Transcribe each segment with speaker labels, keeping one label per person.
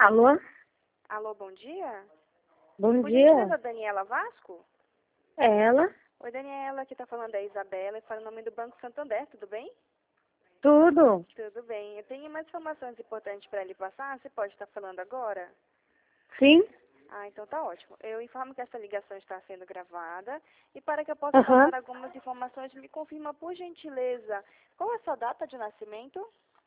Speaker 1: Alô?
Speaker 2: Alô, bom dia?
Speaker 1: Bom
Speaker 2: Por
Speaker 1: dia.
Speaker 2: gentileza, Daniela Vasco?
Speaker 1: É ela?
Speaker 2: Oi, Daniela, aqui tá falando a Isabela e fala em nome do Banco Santander, tudo bem?
Speaker 1: Tudo?
Speaker 2: Tudo bem. Eu tenho mais informações importantes para lhe passar, você pode estar falando agora?
Speaker 1: Sim?
Speaker 2: Ah, então tá ótimo. Eu informo que essa ligação está sendo gravada e para que eu possa
Speaker 1: Aham.
Speaker 2: passar algumas informações, me confirma, por gentileza, qual é a sua data de nascimento?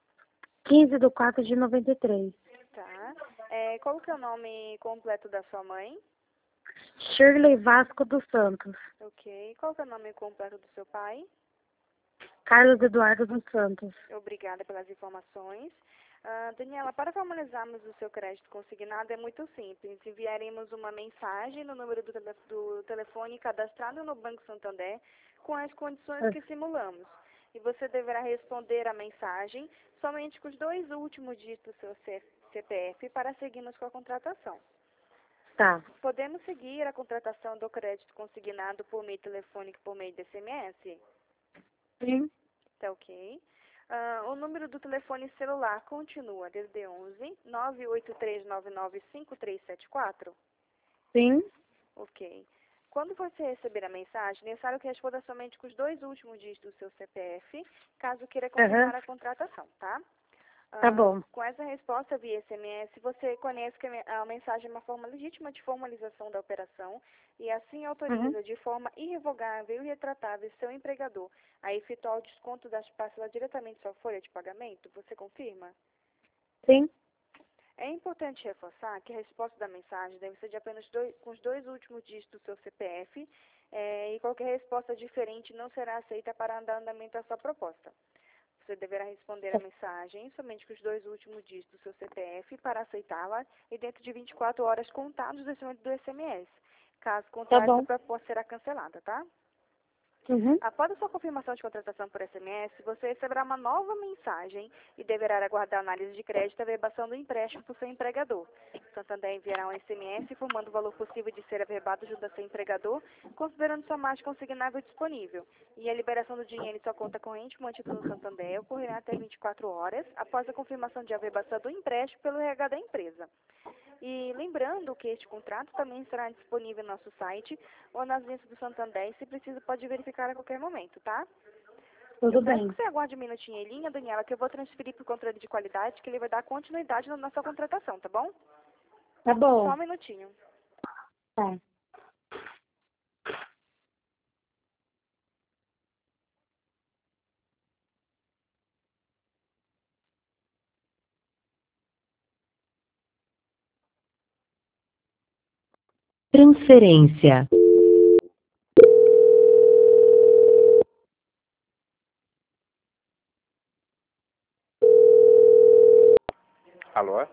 Speaker 1: 15/4/93.
Speaker 2: Tá. Qual que é o nome completo da sua mãe?
Speaker 1: Shirley Vasco dos Santos.
Speaker 2: Ok. Qual que é o nome completo do seu pai?
Speaker 1: Carlos Eduardo dos Santos.
Speaker 2: Obrigada pelas informações. Daniela, para formalizarmos o seu crédito consignado é muito simples. Enviaremos uma mensagem no número do telefone cadastrado no Banco Santander com as condições que simulamos. E você deverá responder a mensagem somente com os 2 últimos dígitos do seu CPF para seguirmos com a contratação.
Speaker 1: Tá.
Speaker 2: Podemos seguir a contratação do crédito consignado por meio telefônico e por meio de SMS?
Speaker 1: Sim?
Speaker 2: Tá ok. O número do telefone celular continua desde 11 983995374?
Speaker 1: Sim?
Speaker 2: Ok. Quando você receber a mensagem, é necessário que responda somente com os 2 últimos dígitos do seu CPF, caso queira
Speaker 1: Aham.
Speaker 2: confirmar a contratação, tá?
Speaker 1: Tá bom.
Speaker 2: Com essa resposta via SMS, você conhece que a mensagem é uma forma legítima de formalização da operação e assim
Speaker 1: Uhum.
Speaker 2: autoriza de forma irrevogável e retratável seu empregador a efetuar o desconto das parcelas diretamente em sua folha de pagamento. Você confirma?
Speaker 1: Sim?
Speaker 2: É importante reforçar que a resposta da mensagem deve ser de apenas com os 2 últimos dígitos do seu CPF e qualquer resposta diferente não será aceita para dar andamento à sua proposta. Você deverá responder a mensagem somente com os 2 últimos dígitos do seu CPF para aceitá-la e dentro de 24 horas contados desse momento do SMS. Caso
Speaker 1: Tá
Speaker 2: contrário,
Speaker 1: bom.
Speaker 2: sua proposta será cancelada, tá?
Speaker 1: Uhum.
Speaker 2: Após a sua confirmação de contratação por SMS, você receberá uma nova mensagem e deverá aguardar a análise de crédito e averbação do empréstimo por seu empregador. Santander enviará um SMS informando o valor possível de ser averbado junto a seu empregador, considerando sua margem consignável disponível. E a liberação do dinheiro em sua conta corrente mantida no Santander ocorrerá até 24 horas após a confirmação de averbação do empréstimo pelo RH da empresa. E lembrando que este contrato também estará disponível no nosso site ou nas agências do Santander e, se precisa, pode verificar a qualquer momento, tá? Eu
Speaker 1: Tudo
Speaker 2: peço
Speaker 1: bem.
Speaker 2: que você aguarde um minutinho em linha, Daniela, que eu vou transferir para o controle de qualidade, que ele vai dar continuidade na nossa contratação, tá bom?
Speaker 1: Tá
Speaker 2: Só
Speaker 1: bom.
Speaker 2: um minutinho.
Speaker 1: Tá.
Speaker 3: Transferência.
Speaker 4: Alô?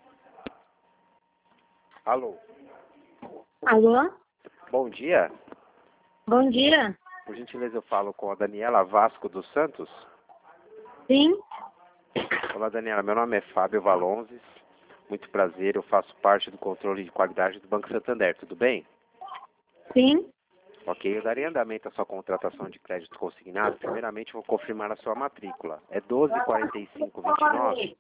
Speaker 4: Alô?
Speaker 1: Alô?
Speaker 4: Bom dia.
Speaker 1: Bom dia.
Speaker 4: Por gentileza, eu falo com a Daniela Vasco dos Santos.
Speaker 1: Sim?
Speaker 4: Olá, Daniela. Meu nome é Fábio Valonzes. Muito prazer. Eu faço parte do controle de qualidade do Banco Santander. Tudo bem?
Speaker 1: Sim?
Speaker 4: Ok. Eu darei andamento à sua contratação de crédito consignado. Primeiramente, vou confirmar a sua matrícula. É 124529?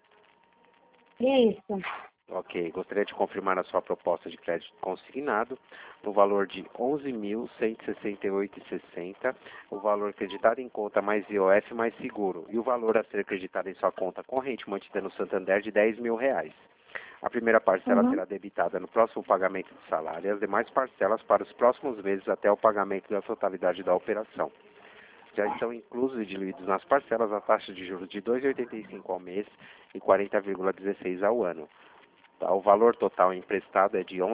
Speaker 1: Isso.
Speaker 4: Ok. Gostaria de confirmar a sua proposta de crédito consignado no valor de R$ 11.168,60, o valor acreditado em conta mais IOF mais seguro, e o valor a ser acreditado em sua conta corrente mantida no Santander de R$ 10.000. A primeira parcela
Speaker 1: Uhum.
Speaker 4: será debitada no próximo pagamento do salário e as demais parcelas para os próximos meses até o pagamento da totalidade da operação. Já estão inclusos e diluídos nas parcelas a taxa de juros de R$ 2,85 ao mês e 40,16 ao ano. O valor total emprestado é de R$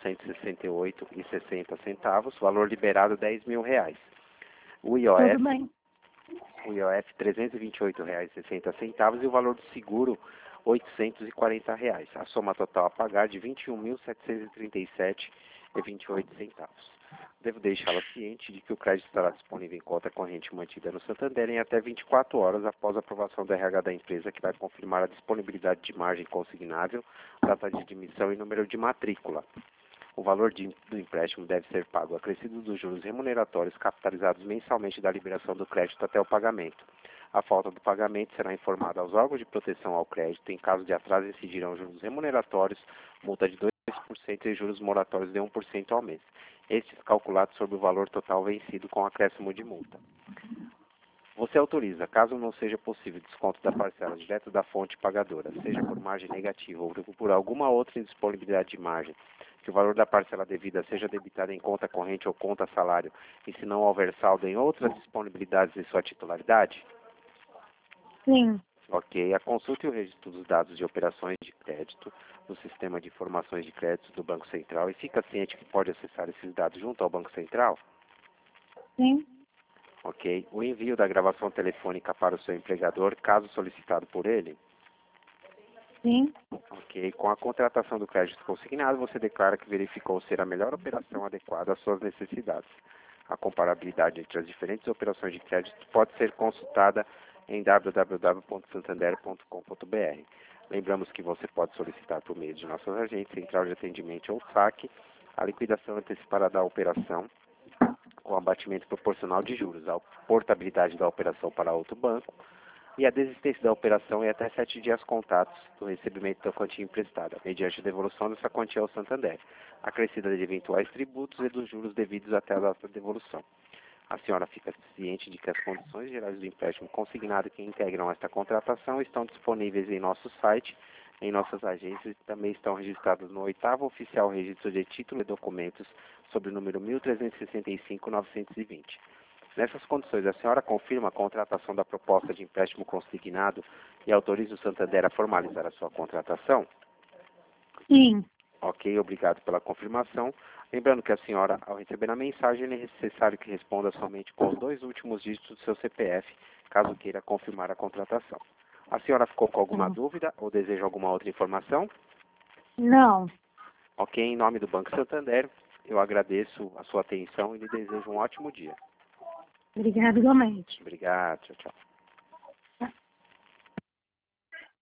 Speaker 4: 11.168,60, valor liberado R$ 10.000. O
Speaker 1: Tudo
Speaker 4: IOF,
Speaker 1: bem.
Speaker 4: R$ 328,60 e o valor do seguro R$ 840. A soma total a pagar de R$ 21.737,28. Devo deixá-la ciente de que o crédito estará disponível em conta corrente mantida no Santander em até 24 horas após a aprovação do RH da empresa, que vai confirmar a disponibilidade de margem consignável, data de admissão e número de matrícula. O valor do empréstimo deve ser pago acrescido dos juros remuneratórios capitalizados mensalmente da liberação do crédito até o pagamento. A falta do pagamento será informada aos órgãos de proteção ao crédito. Em caso de atraso, incidirão juros remuneratórios, multa de 2% e juros moratórios de 1% ao mês. Estes calculados sobre o valor total vencido com acréscimo de multa. Você autoriza, caso não seja possível desconto da parcela direto da fonte pagadora, seja por margem negativa ou por alguma outra indisponibilidade de margem, que o valor da parcela devida seja debitado em conta corrente ou conta salário, e se não houver saldo em outras disponibilidades de sua titularidade?
Speaker 1: Sim.
Speaker 4: Ok. A consulta e o registro dos dados de operações de crédito no sistema de informações de crédito do Banco Central e fica ciente que pode acessar esses dados junto ao Banco Central?
Speaker 1: Sim.
Speaker 4: Ok. O envio da gravação telefônica para o seu empregador, caso solicitado por ele?
Speaker 1: Sim.
Speaker 4: Ok. Com a contratação do crédito consignado, você declara que verificou ser a melhor operação adequada às suas necessidades. A comparabilidade entre as diferentes operações de crédito pode ser consultada em www.santander.com.br. Lembramos que você pode solicitar por meio de nossos agentes, central de atendimento ou saque, a liquidação antecipada da operação com abatimento proporcional de juros, a portabilidade da operação para outro banco e a desistência da operação em até 7 dias contados do recebimento da quantia emprestada, mediante a devolução dessa quantia ao Santander, acrescida de eventuais tributos e dos juros devidos até a data da devolução. A senhora fica ciente de que as condições gerais do empréstimo consignado que integram esta contratação estão disponíveis em nosso site, em nossas agências e também estão registradas no 8º Oficial Registro de Título e Documentos, sob o número 1365-920. Nessas condições, a senhora confirma a contratação da proposta de empréstimo consignado e autoriza o Santander a formalizar a sua contratação?
Speaker 1: Sim.
Speaker 4: Ok, obrigado pela confirmação. Lembrando que a senhora, ao receber a mensagem, é necessário que responda somente com os 2 últimos dígitos do seu CPF, caso queira confirmar a contratação. A senhora ficou com alguma dúvida ou deseja alguma outra informação?
Speaker 1: Não.
Speaker 4: Ok, em nome do Banco Santander, eu agradeço a sua atenção e lhe desejo um ótimo dia.
Speaker 1: Obrigada igualmente.
Speaker 4: Obrigado, tchau, tchau.